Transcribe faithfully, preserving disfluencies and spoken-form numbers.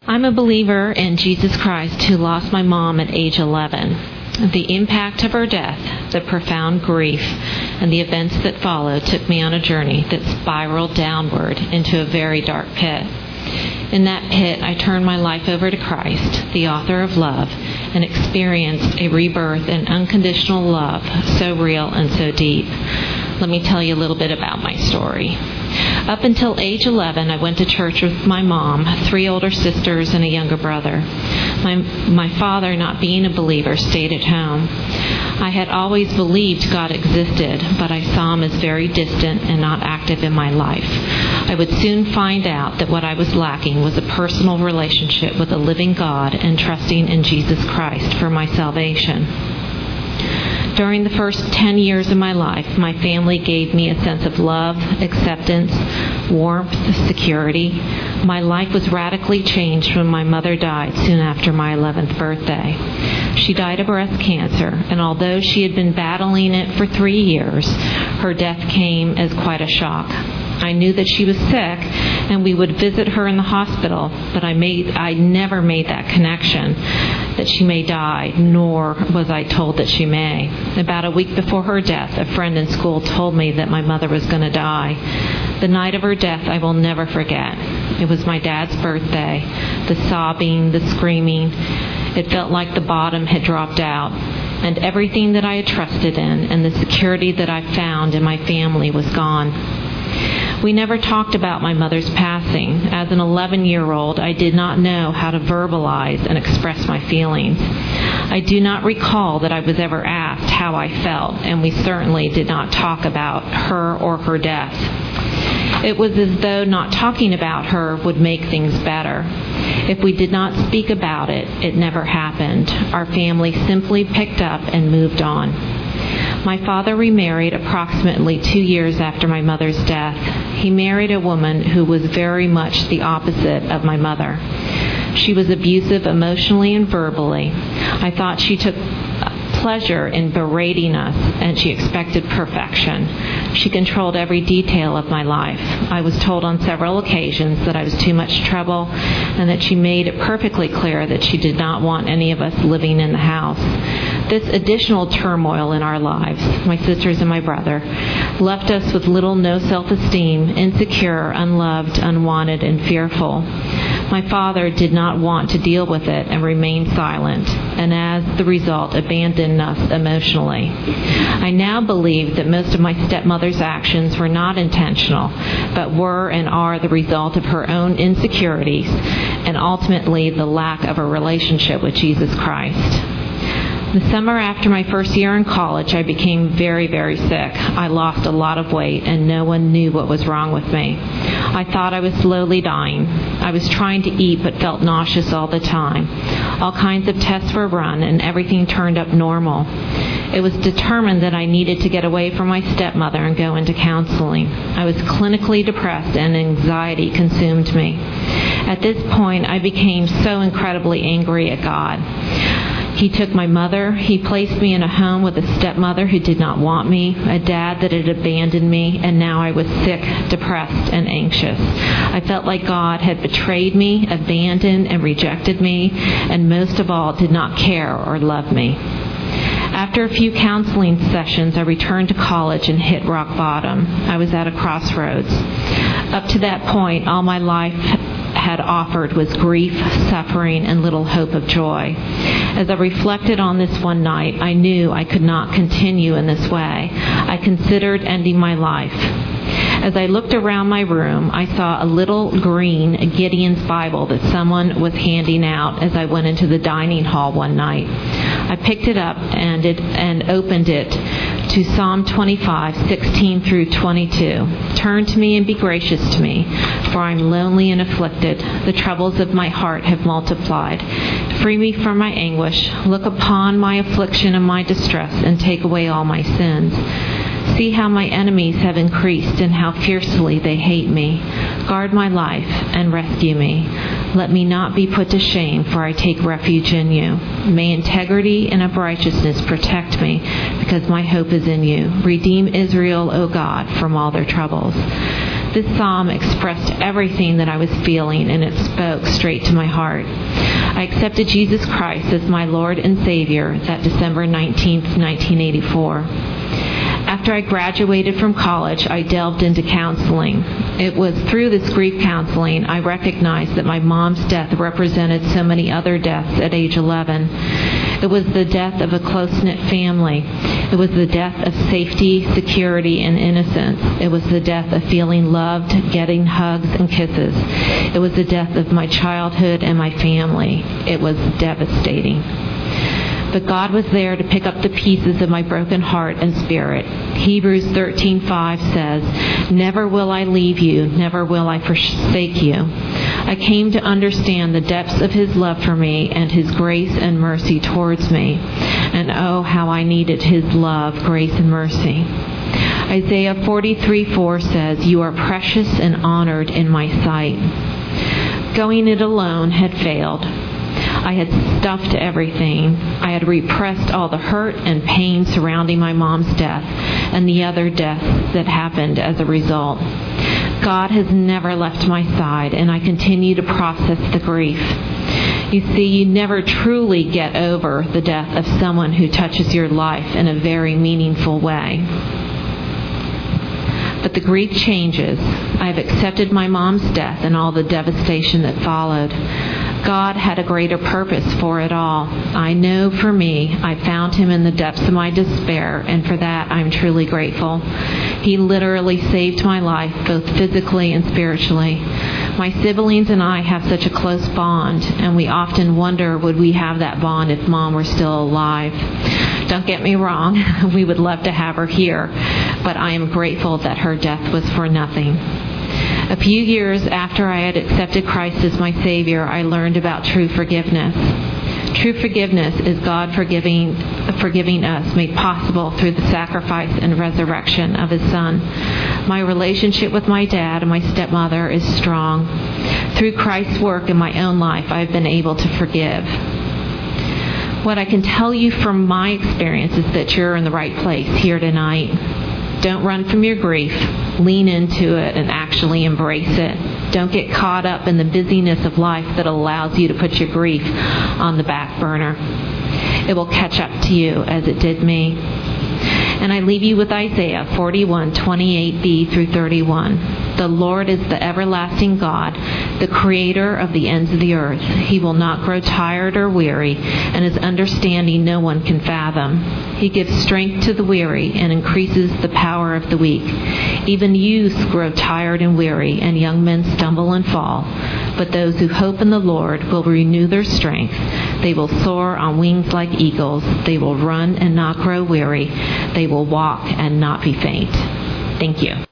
I'm a believer in Jesus Christ who lost my mom at age eleven. The impact of her death, the profound grief, and the events that followed took me on a journey that spiraled downward into a very dark pit. In that pit, I turned my life over to Christ, the author of love, and experienced a rebirth in unconditional love so real and so deep. Let me tell you a little bit about my story. Up until age eleven, I went to church with my mom, three older sisters, and a younger brother. My, my father, not being a believer, stayed at home. I had always believed God existed, but I saw him as very distant and not active in my life. I would soon find out that what I was lacking was a personal relationship with a living God and trusting in Jesus Christ for my salvation. During the first ten years of my life, my family gave me a sense of love, acceptance, warmth, security. My life was radically changed when my mother died soon after my eleventh birthday. She died of breast cancer, and although she had been battling it for three years, her death came as quite a shock. I knew that she was sick, and we would visit her in the hospital, but I made I never made that connection that she may die, nor was I told that she may. About a week before her death, a friend in school told me that my mother was going to die. The night of her death I will never forget. It was my dad's birthday. The sobbing, the screaming, it felt like the bottom had dropped out, and everything that I had trusted in and the security that I found in my family was gone. We never talked about my mother's passing. As an eleven-year-old, I did not know how to verbalize and express my feelings. I do not recall that I was ever asked how I felt, and we certainly did not talk about her or her death. It was as though not talking about her would make things better. If we did not speak about it, it never happened. Our family simply picked up and moved on. My father remarried approximately two years after my mother's death. He married a woman who was very much the opposite of my mother. She was abusive emotionally and verbally. I thought she took pleasure in berating us, and she expected perfection. She controlled every detail of my life. I was told on several occasions that I was too much trouble, and that she made it perfectly clear that she did not want any of us living in the house. This additional turmoil in our lives, my sisters and my brother, left us with little no self-esteem, insecure, unloved, unwanted, and fearful. My father did not want to deal with it and remained silent, and as the result, abandoned us emotionally. I now believe that most of my stepmother's actions were not intentional, but were and are the result of her own insecurities and ultimately the lack of a relationship with Jesus Christ. The summer after my first year in college, I became very, very sick. I lost a lot of weight, and no one knew what was wrong with me. I thought I was slowly dying. I was trying to eat but felt nauseous all the time. All kinds of tests were run, and everything turned up normal. It was determined that I needed to get away from my stepmother and go into counseling. I was clinically depressed, and anxiety consumed me. At this point, I became so incredibly angry at God. He took my mother. He placed me in a home with a stepmother who did not want me, a dad that had abandoned me, and now I was sick, depressed, and anxious. I felt like God had betrayed me, abandoned, and rejected me, and most of all, did not care or love me. After a few counseling sessions, I returned to college and hit rock bottom. I was at a crossroads. Up to that point, all my life had offered was grief, suffering, and little hope of joy. As I reflected on this one night, I knew I could not continue in this way. I considered ending my life. As I looked around my room, I saw a little green Gideon's Bible that someone was handing out as I went into the dining hall one night. I picked it up and it and opened it to Psalm twenty-five, sixteen through twenty-two. Turn to me and be gracious to me, for I am lonely and afflicted. The troubles of my heart have multiplied. Free me from my anguish. Look upon my affliction and my distress, and take away all my sins. See how my enemies have increased and how fiercely they hate me. Guard my life and rescue me. Let me not be put to shame, for I take refuge in you. May integrity and of righteousness protect me, because my hope is in you. Redeem Israel, O God, from all their troubles. This psalm expressed everything that I was feeling, and it spoke straight to my heart. I accepted Jesus Christ as my Lord and Savior that December nineteenth, nineteen eighty-four. After I graduated from college, I delved into counseling. It was through this grief counseling I recognized that my mom's death represented so many other deaths at age eleven. It was the death of a close-knit family. It was the death of safety, security, and innocence. It was the death of feeling loved, getting hugs and kisses. It was the death of my childhood and my family. It was devastating. But God was there to pick up the pieces of my broken heart and spirit. Hebrews thirteen five says, "Never will I leave you, never will I forsake you." I came to understand the depths of His love for me and His grace and mercy towards me. And oh, how I needed His love, grace, and mercy. Isaiah forty-three four says, "You are precious and honored in my sight." Going it alone had failed. I had stuffed everything. I had repressed all the hurt and pain surrounding my mom's death and the other deaths that happened as a result. God has never left my side, and I continue to process the grief. You see, you never truly get over the death of someone who touches your life in a very meaningful way. But the grief changes. I have accepted my mom's death and all the devastation that followed. God had a greater purpose for it all. I know for me, I found Him in the depths of my despair, and for that I'm truly grateful. He literally saved my life, both physically and spiritually. My siblings and I have such a close bond, and we often wonder, would we have that bond if Mom were still alive? Don't get me wrong, we would love to have her here, but I am grateful that her death was for nothing. A few years after I had accepted Christ as my Savior, I learned about true forgiveness. True forgiveness is God forgiving, forgiving us, made possible through the sacrifice and resurrection of His Son. My relationship with my dad and my stepmother is strong. Through Christ's work in my own life, I've been able to forgive. What I can tell you from my experience is that you're in the right place here tonight. Don't run from your grief. Lean into it and actually embrace it. Don't get caught up in the busyness of life that allows you to put your grief on the back burner. It will catch up to you as it did me. And I leave you with Isaiah forty-one twenty-eight b through thirty-one. The Lord is the everlasting God, the creator of the ends of the earth. He will not grow tired or weary, and His understanding no one can fathom. He gives strength to the weary and increases the power of the weak. Even youths grow tired and weary, and young men stumble and fall. But those who hope in the Lord will renew their strength. They will soar on wings like eagles. They will run and not grow weary. They will walk and not be faint. Thank you.